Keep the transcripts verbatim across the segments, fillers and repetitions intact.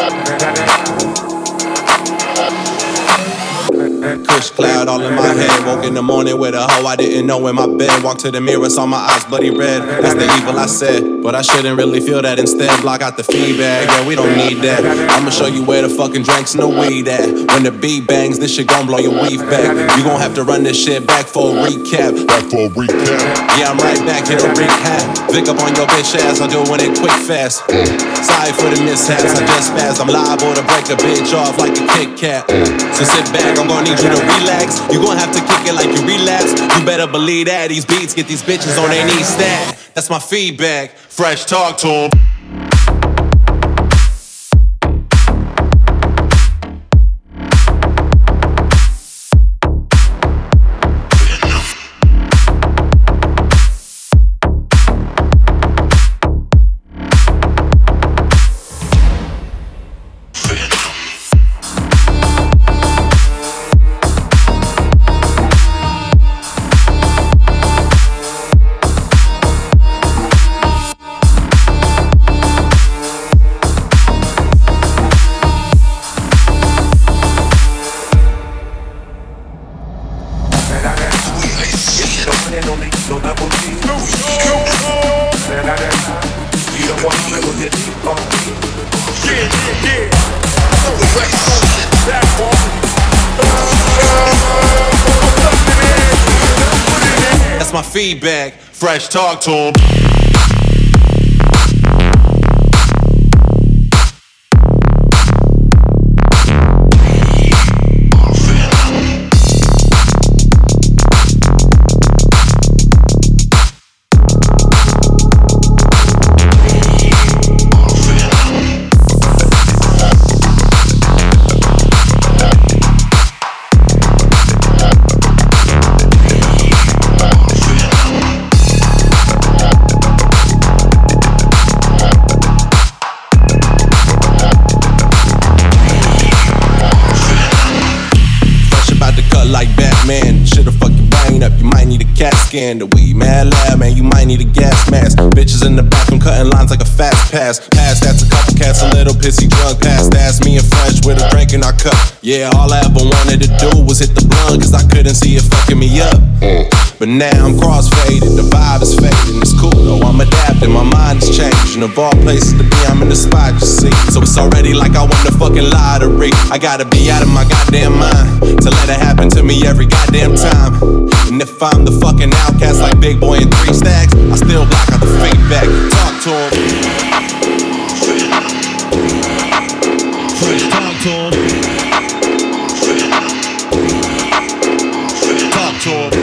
Kush cloud all in my head. Woke in the morning with a hoe I didn't know in my bed. Walked to the mirror, saw my eyes bloody red. That's the evil I said, but I shouldn't really feel that. Instead, block out the feedback. Yeah, we don't need that. I'ma show you where the fucking drinks and the weed at. When the beat bangs, this shit gon' blow your weave back. You gon' have to run this shit back for a recap. Back for a recap. Yeah, I'm right back here to recap. Vic up on your bitch ass, I'm doing it quick fast. Sorry for the mishaps, I just spaz. I'm liable to break a bitch off like a Kit Kat. So sit back, I'm gonna need you to relax. You gon' have to kick it like you relapse. You better believe that these beats get these bitches on their knees stat. That's my feedback. Fresh talk to 'em. That's my feedback. Fresh talk to 'em. Like Batman, should've fucked your brain up. You might need a CAT scan. The weed mad lab, man. You might need a gas mask. Bitches in the bathroom cutting lines like a fast pass. Pass that's a couple cats, a little pissy drunk. Pass that's me and Fresh with a drink in our cup. Yeah, all I ever wanted to do was hit the blunt, cause I couldn't see it fucking me up. But now I'm cross-faded, the vibe is fading. It's cool though, I'm adapting, my mind is changing. Of all places to be, I'm in the spot, you see. So it's already like I won the fucking lottery. I gotta be out of my goddamn mind to let it happen to me every goddamn time. And if I'm the fucking outcast like Big Boy and Three Stacks, I still block out the feedback. Talk to him. Fresh talk to him. Talk to him.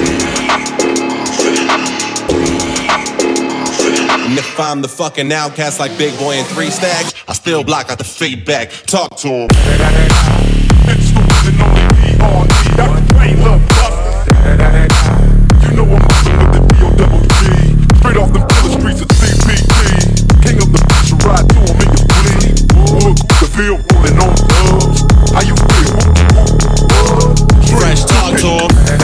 And if I'm the fucking outcast like Big Boy and Three Stacks, I still block out the feedback. Talk to him. It's losing on the D R E. Doctor Dre, love busters. You know I'm moving with the D O double G. Straight off them killer streets of C P T. King of the beach, you ride through them and you bleed. Wood, the field rolling on dubs. How you feel? Fresh talk to him.